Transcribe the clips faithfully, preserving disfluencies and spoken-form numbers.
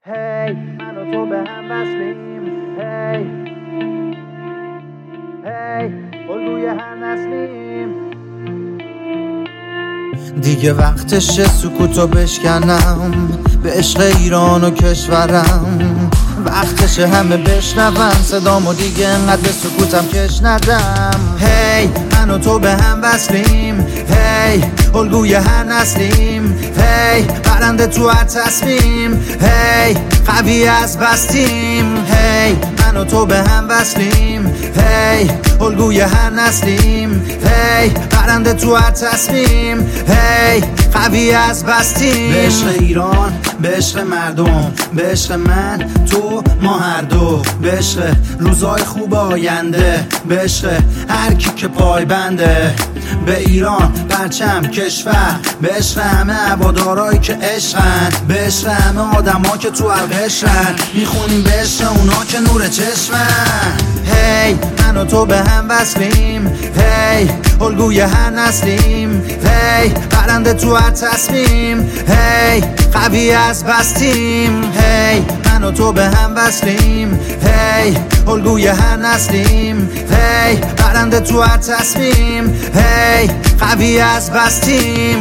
هی من و تو به هم وصلیم، هی هی الگوی هر نسلیم. دیگه وقتشه سکوتو بشکنم به عشق ایران و کشورم. وقتشه همه بشنون صدامو، دیگه انقدر به سکوتم کش ندم. هی من و تو به هم وصلیم، هی الگوی هر نسلیم. هی برنده تو هر تصمیم، هی قوی از بستیم. هی من و تو به هم وصلیم، هی الگوی هر نسلیم. هی برنده تو هر تصمیم، هی قوی از بستیم. به عشق ایران، به عشق مردم، به عشق من تو ما هر دو. به عشق روزای خوب آینده، به عشق هر کی که پای بنده. به ایران پرچم کشور، به عشق همه هوادارایی که عشقن، به عشق همه آدما که تو قشرن. میخونیم به عشق اونا که نور چشمن. هی من و تو به هم وصلیم، هی الگوی هر نسلیم. هی برنده تو هر تصمیم، هی قوی از بستیم. هی من و تو به هم وصلیم، هی الگوی هر نسلیم. هی برنده تو هر تصمیم، هی قوی از بستیم.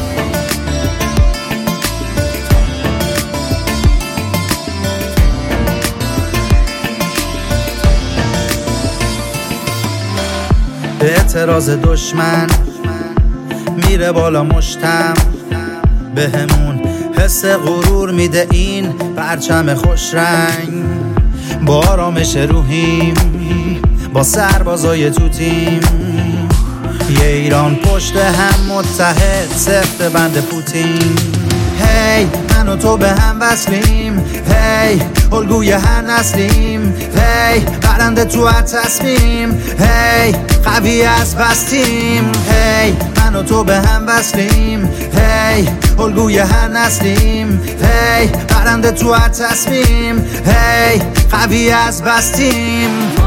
اعتراض دشمن میره بالا مشتم، بهمون حس غرور میده این پرچم خوش رنگ. با آرامش روحیم، با سربازای تو تیم، یه ایران پشت هم متحد سفت بند پوتین. هی من و تو به هم وصلیم، هی الگوی هر نسلیم. هی برنده تو هر تصمیم، هی قوی از بستیم. هی من و تو به هم وصلیم، هی الگوی هر نسلیم. هی برنده تو هر تصمیم، هی قوی از بستیم.